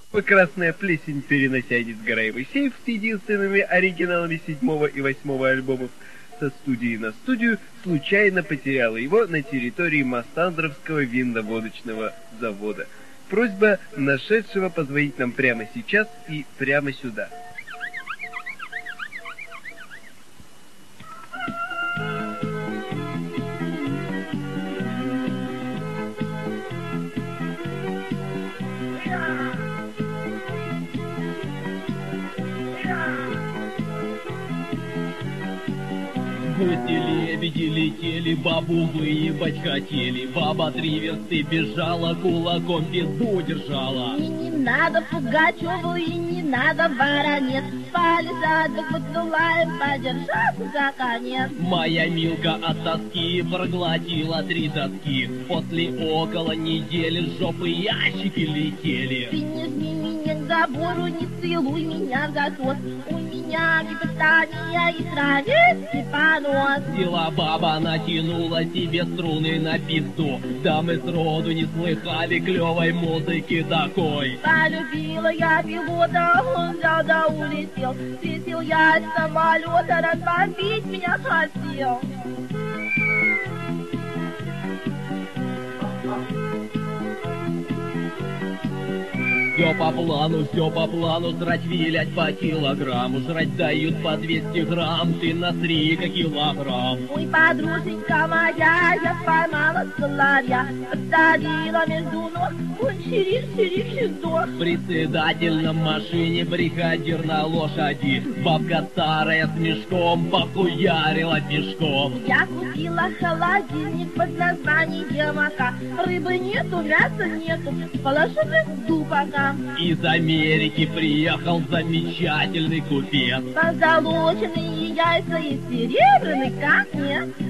Красная плесень, переносянец Гараевый сейф с единственными оригиналами 7-го и 8-го альбомов со студии на студию случайно потеряла его на территории Массандровского винно-водочного завода. Просьба нашедшего позвонить нам прямо сейчас и прямо сюда. Гуси-лебеди летели, бабу выебать хотели. Баба 3 версты бежала, кулаком пизду держала. И не надо Пугачеву, и не надо Воронец. Палисадок поддуваем, подержаться за конец. Моя Милка от тоски проглотила 3 доски. После около недели с жопы ящики летели. Ты не жми меня к забору, не целуй меня в засос. У меня гипертония и травести понос. Села баба натянула себе струны на пизду. Да мы сроду не слыхали клевой музыки такой. Полюбила я пилота, он взял да улетел. Слетел я с самолета, разбомбить меня хотел. Все по плану, срать вилять по килограмму. Жрать дают по 200 грамм, ты насри-ка килограмм. Ой, подруженька моя, я поймала соловья. Посадила между ног, он чирик-чирик сдох. Председатель на машине, бригадир на лошади. Бабка старая с мешком похуярила пешком. Я купила холодильник под названием «Ака». Рыбы нету, мяса нету, положу в пока. Из Америки приехал замечательный купец. Позолоченные яйца и серебряный конец.